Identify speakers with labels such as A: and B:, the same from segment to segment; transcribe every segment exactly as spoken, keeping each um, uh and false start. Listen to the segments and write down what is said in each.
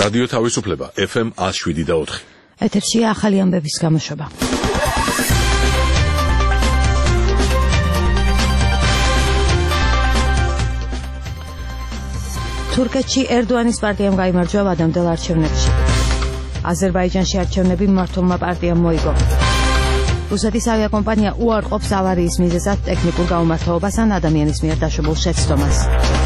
A: რადიო თავისუფლება ეფ ემ one oh seven და four.
B: ეთერშია ახალი ამბების გამოშვება. თურქეთში ერდოანის პარტიამ გაიმარჯვა ვადამდელ არჩევნებში. აზერბაიჯანში არჩევნები მმართველმა პარტიამ მოიგო. რუსეთის ავიაკომპანია უარყოფს ავარიის მიზეზად ტექნიკურ გაუმართლობას ან ადამიანის მიერ დაშვებულ შეცდომას.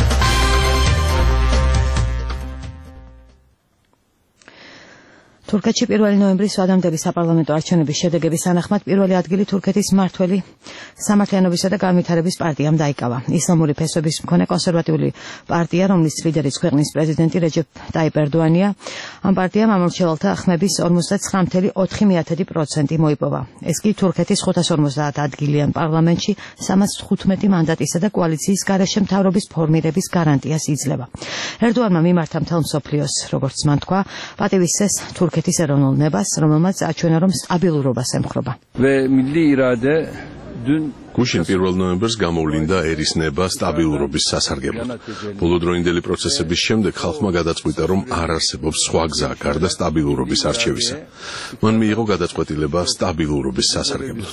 B: თურქეთში პირველი ნოემბრის ვადამდელი საპარლამენტო არჩევნების შედეგების თანახმად პირველი ადგილი თურქეთის მმართველი სამართლიანობისა და განვითარების პარტიამ დაიკავა. ისლამური ფესვების მქონე კონსერვატიული პარტია, რომლის ლიდერიც ქვეყნის პრეზიდენტი რეჯეპ ტაიპ ერდოანია, ამ პარტიამ ამორჩევალთა ხმების ორმოცდათხრამეტ კoma ოთხ პროცენტი მოიპოვა. ეს კი თურქეთის ხუთას ორმოცდაათ ადგილიან პარლამენტში სამას თხუთმეტი მანდატისა და კოალიციის გარეშე მთავრობის ფორმირების გარანტიას იძლევა. ერდოანმა მიმართა მთელ მსოფლიოს, როგორც მან თქვა, პატივისცეს თურქეთის ეროვნულ ნებას, რომელმაც აჩვენა, რომ სტაბილურობას ემხრობა.
A: გუშინ პირველ ნოემბერს გამოვლინდა ერის ნება სტაბილურობის სასარგებლოდ. ბოლოდროინდელი პროცესების შემდეგ ხალხმა გადაწყვიტა, რომ არ არსებობს სხვა გზა გარდა სტაბილურობის არჩევისა. მან მიიღო გადაწყვეტილება სტაბილურობის სასარგებლოდ.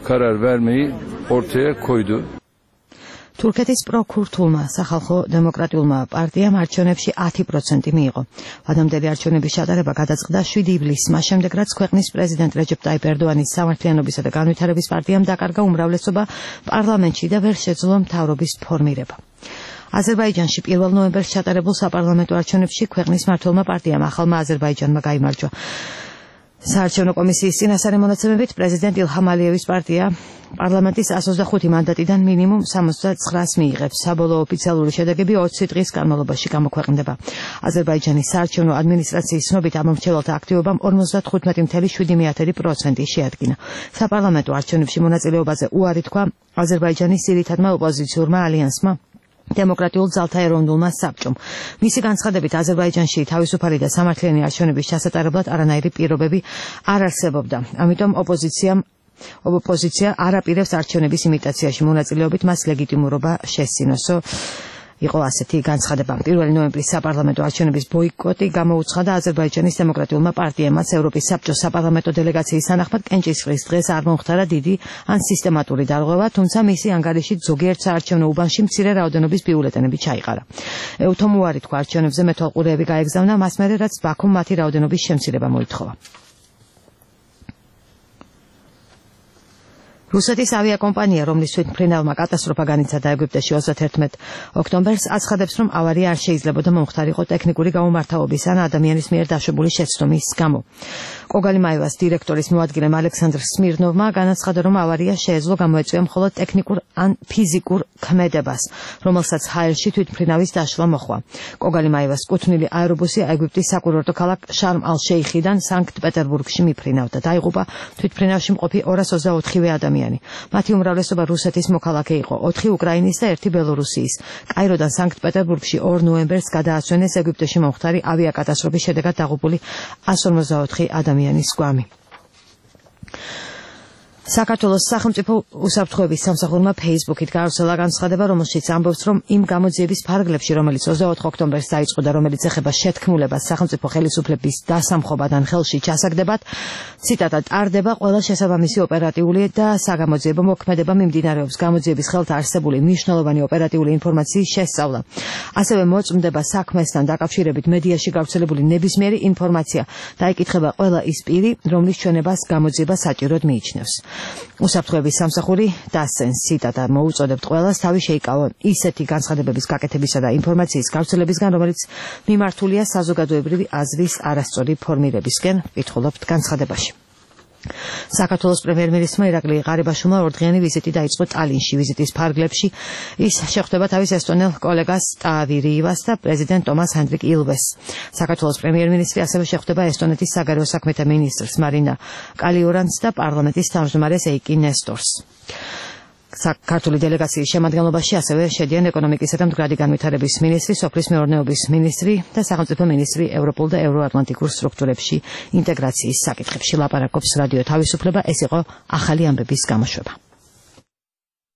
B: თურქეთის პროქურთულმა სახალხო დემოკრატიულმა პარტიამ არჩევნებში ათი პროცენტი მიიღო. ვადამდელი არჩევნების ჩატარება გადაწყდა შვიდი ივლისს, მას შემდეგ რაც ქვეყნის პრეზიდენტ რეჯეპ ტაიპ ერდოანის სამართლიანობისა და განვითარების პარტიამ დაკარგა უმრავლესობა პარლამენტში და ვერ შეძლო მთავრობის ფორმირება. აზერბაიჯანში პირველ ნოემბერს ჩატარებულ საპარლამენტო არჩევნებში ქვეყნის მმართველმა პარტიამ ახალმა აზერბაიჯანმა გაიმარჯვა. საარჩევნო კომისიის წინასწარი მონაცემებით პრეზიდენტ ილჰამ ალიევის პარტია პარლამენტის one hundred twenty-five მანდატიდან მინიმუმ seventy-nine მიიღებს. საბოლოო ოფიციალური შედეგები ოცი დღის განმავლობაში გამოქვეყნდება. აზერბაიჯანის საარჩევნო ადმინისტრაციის ცნობით ამორჩევალთა აქტივობამ fifty-five point seven პროცენტი შეადგინა. საპარლამენტო არჩევნებში მონაწილეობაზე უარი თქვა აზერბაიჯანის ძირითადმა ოპოზიციურმა ალიანსმა დემოკრატიულ ძალთა ეროვნულმა საბჭომ. მისი განცხადებით აზერბაიჯანში თავისუფალი და სამართლიანი არჩევნების ჩასატარებლად არანაირი პირობები არ არსებობდა. ამიტომ ოპოზიციამ ოპოზიცია არ აპირებს არჩევნების იმიტაციაში მონაწილეობით მას ლეგიტიმურობა შესცინოსო. იყო ასეთი განცხადება. პირველი ნოემბრის საპარლამენტო არჩევნების ბოიკოტი გამოუცხადა აზერბაიჯანის დემოკრატიულმა პარტიამაც. ევროპის საბჭოს საპარლამენტო დელეგაციის თანახმად კენჭისყრის დღეს არ მომხდარა დიდი ან სისტემატური დარღვევა, თუმცა მისი ანგარიშით ზოგიერთ საარჩევნო უბანში მცირე რაოდენობის ბიულეტენები ჩაიყარა. ეუთომ უარი თქვა არჩევნებზე მეთვალყურეები გაეგზავნა, მას მერე რაც ბაქომ მათი რაოდენობის შემცირება მოითხოვა. რუსეთის ავიაკომპანია, რომლის თვითმფრინავმა კატასტროფა განიცადა ეგვიპტეში თორმეტ ოქტომბერს, აცხადებს, რომ ავარია არ შეიძლებოდა მომხდარიყო ტექნიკური გაუმართავობის ან ადამიანის მიერ დაშვებული შეცდომის გამო. კოგალიმაევას დირექტორის მოადგილემ ალექსანდრ სმირნოვმა განაცხადა, რომ ავარია შეეძლო გამოეწვია მხოლოდ ტექნიკურ ან ფიზიკურ ქმედებას, რომელსაც ჰაერში თვითმფრინავის დაშლა მოჰყვა. კოგალიმაევას კუთვნილი აერობუსი ეგვიპტის საკურორტო ქალაქ შარმ ალ-შეიხიდან სანქტ-პეტერბურგში მიფრინავდა. დაიღუპა თვითმფრინავში მყოფი ორას ოცდაოთხივე ადამიანი. მათი უმრავლესობა რუსეთის მოქალაქე იყო, ოთხი უკრაინის და ერთი ბელორუსიის. კაიროდან სანქტ-პეტერბურგში ორ ნოემბერს გადაასვენეს ეგვიპტეში მომხდარი ავიაკატასტროფის შედეგად დაღუპული one fifty-four ადამიანის გვამი. საქართველოს სახელმწიფო უსაფრთხოების სამსახურმა Facebook-ით გაავრცელა განცხადება, რომელშიც ამბობს, რომ იმ გამოძიების ფარგლებში, რომელიც ოცდაოთხ ოქტომბერს დაიწყო და რომელიც ეხება შეთქმულებას სახელმწიფო ხელისუფლების დასამხობად ან ხელში ჩასაგდებად, ციტატა, ტარდება ყველა შესაბამისი ოპერატიული და საგამოძიებო მოქმედება, მიმდინარეობს გამოძიების ხელთ არსებული მნიშვნელოვანი ოპერატიული ინფორმაციის შესწავლა. ასევე მოწმდება საქმესთან დაკავშირებით მედიაში გავრცელებული ნებისმიერი ინფორმაცია და იკითხება ყველა ის პირი, რომლის ჩვენებას გამოძიება საჭიროდ მიიჩნევს. უსაფრთხოების სამსახური დასცენს, ციტატა, მოუწოდებთ ყველას თავი შეიკავონ ისეთი განცხადებების გაკეთებისა და ინფორმაციის გავრცელებისგან, რომელიც მიმართულია საზოგადოებრივი აზრის არასწორი ფორმირებისკენ, კითხულობთ განცხადებაში. საქართველოს პრემიერ-მინისტრმა ირაკლი ღარიბაშვილმა ორდღიანი ვიზიტი დაიწყო ტალინში. ვიზიტის ფარგლებში ის შეხვდება თავის ესტონელ კოლეგას ტავი რივას და პრეზიდენტ ტომას ჰენდრიკ ილვეს. საქართველოს პრემიერ-მინისტრი ასევე შეხვდება ესტონეთის საგარეო საქმეთა მინისტრს მარინა კალიურანს და პარლამენტის თავმჯდომარეს ეიკი ნესტორს. საქართველოს დელეგაციის შემადგენლობაში ასევე შედიან ეკონომიკისა და მდგრადი განვითარების მინისტრი, სოფლის მეურნეობის მინისტრი და სახელმწიფო მინისტრი ევროპულ და ევროატლანტიკურ სტრუქტურებში ინტეგრაციის საკითხებში. ლაპარაკობს რადიო თავისუფლება. ეს იყო ახალი ამბების გამოშვება.